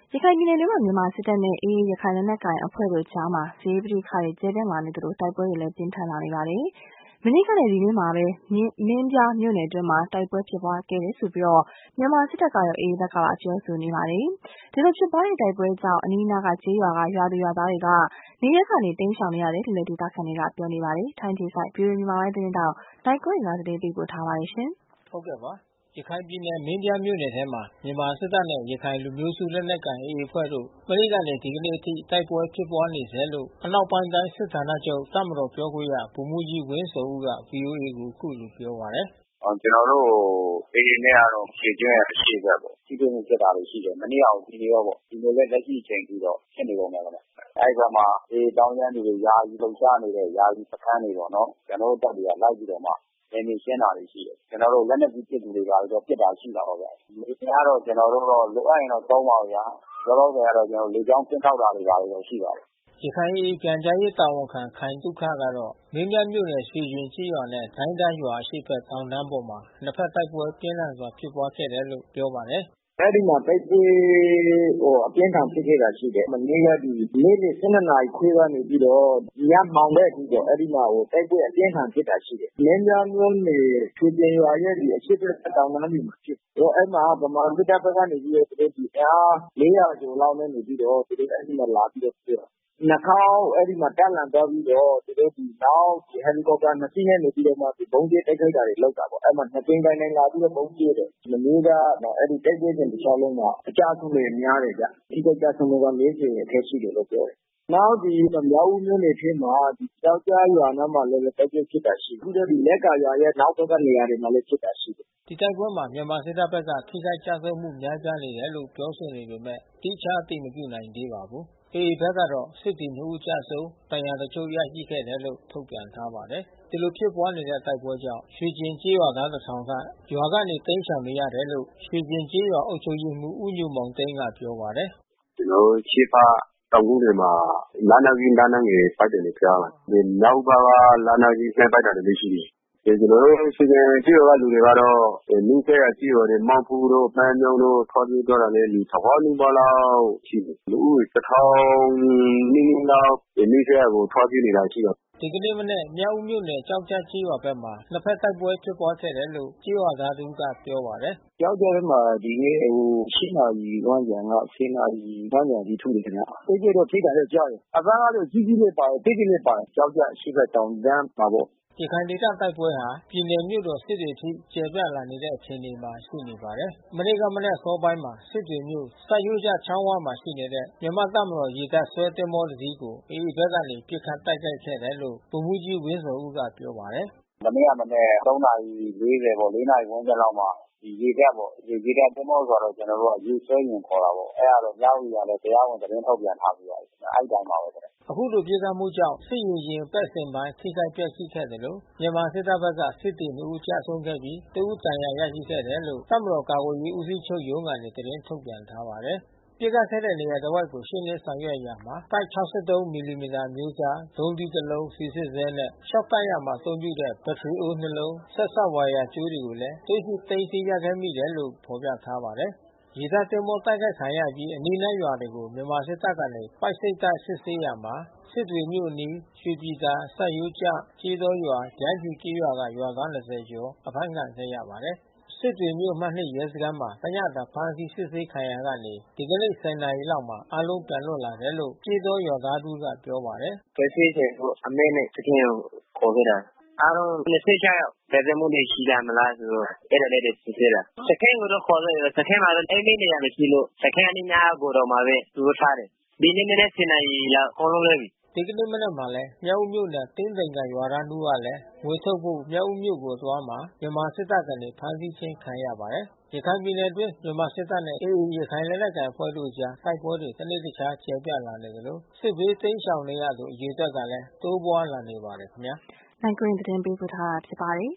ရခိုင်ပြည်နယ်တွင်းမှာမြန်မာစစ်တပ်နဲ့ AA ရခိုင်လက်နက်ကိုင်အဖွဲ့တို့ကြားမှာစစ်ရေးပဋိပက္ခတွေကျယ်ပြန့်လာနေသလိုတိုက်ပွဲတွေလည်းပြင်းထန်လာနေပါတယ်။မနေ့ကလည်းဒီနေ့မှာပဲမင်းပြားမြို့နယ်အတွင်းမှာတိုက်ပွဲဖြစ်ပွားခဲ့တယ်ဆိုပြီးမြန်မာစစ်တပ်ကရော AA ဘက်ကပါပြောဆိုနေပါတယ်။ဒီလိုဖြစ်ပွားတဲ့တိုက်ပွဲကြောင့်အနီးအနားကကျေးရွာကရွာသူရွာသားတွေကနေရပ်ကနေတိမ်းရှောင်နေရတယ်လို့လည်းဒေသခံတွေကပြောနေပါတယ်။ထိုင်းဒေသဗီအိုအေမြန်မာပိုင်းသတင်းတောက်နိုင်ကွန်းကသတင်းပေးပို့ထားပါတယ်ရှင်။ဟုတ်ကဲ့ပါရခိုင်ပြည်နယ်မင်းပြားမြို့နယ်ထဲမှာမြန်မာစစ်တပ်နဲ့ရခိုင်လူမျိုးစုလက်နက်ကိုင် AA အဖွဲ့တို့မနေ့ကနေဒီကနေ့အထိတိုက်ပွဲဖြစ်ပွားနေဆဲလို့အနောက်ပိုင်းတိုင်းစစ်ဌာနချုပ်တပ်မတော်ပြောခွင့်ရဗိုလ်မှူးကြီးဝင်းဇော်ဦးက VOA ကိုအခုလိုပြောပါတယ်။ကျွန်တော်တို့ AA နဲ့ကတော့ဖြည့်ကျွန်းရဲ့အရှေ့ဘက်ပေါ့။ဒီလိုမျိုးဖြစ်တာတွေရှိတယ်။မနေ့ကဒီနေ့ရောပေါ့။ဒီလိုလည်းလက်ရှိအချိန်ပြီးတော့ဖြစ်နေကုန်တယ်ခင်ဗျ။အဲဒီဘက်မှာAAတောင်းကျမ်းတွေယာယီလှုပ်ရှားနေတဲ့ယာယီစခန်းတွေပေါ့နော်။ကျွန်တော်တို့တပ်တွေကလိုက်ပြီးတော့မှနယ်မြေရှင်းတာတွေရှိတယ်။ကျွန်တော်တို့လက်နက်ကြီးပစ်သူတွေကတော့ပစ်တာရှိတာပေါ့ဗျာ။ဒီကတော့ကျွန်တော်တို့တော့လိုအပ်ရင်တော့သုံးပါဗျာ။လောလောဆယ်ကတော့ကျွန်တော်လေကြောင်းကင်းထောက်တာတွေတော့ရှိပါတယ်။ရခိုင် AA ပြန်ကြားရေးတာဝန်ခံခိုင်သုခကတော့မင်းပြားမြို့နယ်ရွှေကျင်ကျေးရွာနဲ့ဒိုင်းသားရွာအရှေ့ဘက်တောင်တန်းပေါ်မှာနှစ်ဖက်တိုက်ပွဲပြင်းထန်စွာဖြစ်ပွားခဲ့တယ်လို့ပြောပါတယ်။အဲဒီမှာတိုက်ပွဲအပြင်းထန်ဖြစ်ခဲ့တာရှိတယ်။မနေ့ကနေ့လယ်12နာရီခွဲကနေပြီးတော့ညမှောင်တဲ့အထိပေါ့။အဲဒီမှာတိုက်ပွဲအပြင်းထန်ဖြစ်တာရှိတယ်။မင်းပြားမြို့နယ်ရွှေကျင်ရွာရဲ့အရှေ့ဘက်တောင်တန်းတွေမှာဖြစ်တယ်။အဲဒီမှာဗမာစစ်တပ်ဘက်ကနေပြီးတော့သူတို့အင်အား400ကျော်လောက်နဲ့နေပြီးတော့သူတို့အဲဒီမှာလာပြီးတော့ပြတာ။နှာခေါင်းအဲဒီမှာတက်လန်သွားပြီးတော့သူတို့နောက်ဟယ်လီကော်ပတာ2စီးနဲ့နေပြီးတော့မှဘုံကျဲတိုက်ခိုက်တာတွေလုပ်တာပေါ့။အဲဒီမှာ2ကြိမ်တိုင်လာပြီးတော့ဘုံကျဲတယ်။မနေ့ကအဲဒီတိုက်ပွဲစဉ်တစ်လျှောက်လုံးမှာအကျဆုံးတွေများတယ်ဗျ။ထိခိုက်ကျဆုံးတွေက40အထက်ရှိတယ်လို့ပြောတယ်။နောက်မြောက်ဦးမြို့နယ်ထဲမှာကျောက်ကြားရွာနားမှာလည်းတိုက်ပွဲဖြစ်တာရှိတယ်။အခုတော့လက်ကာရွာရဲ့နောက်ဘက်ကနေရာတွေမှာလည်းဖြစ်တာရှိတယ်။ဒီတိုက်ပွဲမှာမြန်မာစစ်တပ်ဘက်ကထိခိုက်ကျဆုံးမှုများပြားနေတယ်လို့ပြောဆိုနေပေမဲ့သီးခြားအတည်မပြုနိုင်သေးပါဘူး။ AA ဘက်ကတော့စစ်သည်2ဦးကျဆုံးဒဏ်ရာတချို့ရရှိခဲ့တယ်လို့ထုတ်ပြန်ထားပါတယ်။ဒီလိုဖြစ်ပွားနေတဲ့တိုက်ပွဲကြောင့်ရွှေကျင်ကျေးရွာသား ခန့်ရွာကနေတိမ်းရှောင်နေရတယ်လို့ရွှေကျင်ကျေးရွာအုပ်ချုပ်ရေးမှူးဦးညိုမောင်သိန်းကပြောပါတယ်။ကျွန်တော်တို့ရှေ့ဘက်တောင်ကုန်းတွေမှာလက်နက်ကြီးလက်နက်ငယ်ပိုက်တယ်လို့ကြားတယ်။မြောက်ဘက်ကလက်နက်ကြီးလှမ်းပိုက်တာတွေရှိတယ်။ကျွန်တော်တို့ရွှေကျင်ကျေးရွာကလူတွေကတော့နီးစပ်ရာကျေးရွာတွေမောင်ဖူးတို့ပန်းမြောင်းတို့ထွက်ပြေးသွားတာလည်းလူ1000နီးပါးလောက်ရှိတယ်။လူဦးရေနီးလောက်နီးစပ်ရာကိုထွက်ပြေးနေတာရှိတယ်ဒီကနေ့မနက်မြောက်ဦးမြို့နယ်ကျောက်ကျကျေးရွာဘက်မှာနှစ်ဖက်တိုက်ပွဲဖြစ်ပွားခဲ့တယ်လို့ကျေးရွာသားတဦးကပြောပါတယ်။ကျောက်ကျဘက်မှာဒီနေ့8နာရီဝန်းကျင်က10နာရီဝန်းကျင်ဒီထုတယ်ခင်ဗျ။တိုက်ပွဲတော့ဖြစ်တာတော့ကြားတယ်။အပန်းကတော့ကြီးကြီးလေးပါတယ်တိတ်တိတ်လေးပါတယ်ကျောက်ကျအရှိဘက်တောင်တန်းမှာပေါ့ရခိုင်ဒေသတိုက်ပွဲဟာပြည်နယ်မြို့တော်စစ်တွေထိကျယ်ပြန့်လာနေတဲ့အခြေအနေမှာရှိနေပါတယ်။မနေ့ကမနက်စောပိုင်းမှာစစ်တွေမြို့စိုက်ရိုးကျချောင်းဝမှာရှိနေတဲ့မြန်မာတပ်မတော်ရေတပ်ဆွဲသင်္ဘောတစ်စီးကိုAAဘက်ကနေပစ်ခတ်တိုက်ခိုက်ခဲ့တယ်လို့ဗိုလ်မှူးကြီးဝင်းဇော်ဦးကပြောပါတယ်။မနေ့ကမနက်3နာရီ40ပေါ့4နာရီဝန်းကျင်လောက်မှာရေတပ်ပေါ့ရေတပ်သင်္ဘောဆိုတော့ကျွန်တော်တို့ကရေဆွဲရင်ခေါ်တာပေါ့အဲဒါတော့မြောက်ဦးကလည်းတရားဝင်သတင်းထုတ်ပြန်ထားပြီးပါပြီအဲဒီတိုင်းပါပဲအခုလိုပြစ်ခတ်မှုကြောင့်စစ်ရေယာဉ်အပတ်စဉ်ပိုင်းထိခိုက်ပျက်စီးခဲ့တယ်လို့မြန်မာစစ်တပ်ဘက်ကစစ်သည်2ဦးကျဆုံးခဲ့ပြီး1ဦးဒဏ်ရာရရှိခဲ့တယ်လို့တပ်မတော်ကာကွယ်ရေးဦးစီးချုပ်ရုံးကနေသတင်းထုတ်ပြန်ထားပါတယ်။ပြစ်ခတ်ခဲ့တဲ့နေရာတစ်ဝိုက်ကိုရှင်းလင်းဆောင်ရွက်ရာမှာတိုက်63မီလီမီတာမျိုးစားဒုံးသီးတစ်လုံးစီစစ်စဲနဲ့ရှော့တိုက်ရာမှာအသုံးပြုတဲ့ဘက်ထရီအိုး2လုံးဆက်စပ်ဝါယာကြိုးတွေကိုလည်းတွေ့ရှိသိမ်းဆည်းရခဲ့မိတယ်လို့ဖော်ပြထားပါတယ်။ရေတပ်သင်္ဘောတိုက်ခိုက်ခံရပြီးအနီးနားရွာတွေကိုမြန်မာစစ်တပ်ကနေပိုက်စိတ်တိုက်စစ်ဆေးရာမှာစစ်တွေမြို့အနီးရွှေပြည်သာစိုက်ရိုးကျကျေးတောရွာရမ်းဖြူကျေးရွာကရွာသား20ကျော်အဖမ်းခံခဲ့ရပါတယ်။စစ်တွေမြို့အမှတ်2ရဲစခန်းမှာတညတာဖမ်းဆီးစစ်ဆေးခံရကနေဒီကနေ့10နာရီလောက်မှာအားလုံးပြန်လွတ်လာတယ်လို့ကျေးတောရွာသားတို့ကပြောပါတယ်။စစ်ဆေးချိန်ကိုအမဲနဲ့စခန်းကိုခေါ်ခဲ့တာအားလုံး26ယောက်ဒါပေမဲ့ရှိလားမလားဆိုတော့အဲ့ဒါလေးတွေစစ်ဆေးတာစခန်းကိုတော့ခေါ်လို့စခန်းမှာတော့အဲ့ဒီနေရာမရှိလို့စခန်းအနီးနားကိုတော့မှာပဲသူတို့ထားတယ်ဒီနေ့နေ့10နာရီလောက်ခေါ်လို့လည်းဒီကနေ့မနက်မှာလဲမြောက်ဦးမြို့နယ်တင်းတိမ်ကန်ရွာသားတို့ကလည်းငွေထုတ်ဖို့မြောက်ဦးမြို့ကိုသွားမှာမြန်မာစစ်တပ်ကနေဖမ်းဆီးခြင်းခံရပါတယ်။ရခိုင်ပြည်နယ်အတွင်းမြန်မာစစ်တပ်နဲ့AAရခိုင်လက်နက်ကိုင်အဖွဲ့တို့ကြားတိုက်ပွဲတွေတနေ့တခြားကျယ်ပြန့်လာနေသလိုစစ်ဘေးတိမ်းရှောင်နေရသူအရေအတွက်ကလည်းတိုးပွားလာနေပါတယ်ခင်ဗျာ။နိုင်ကွင်းသတင်းပေးပို့ထားတာဖြစ်ပါတယ်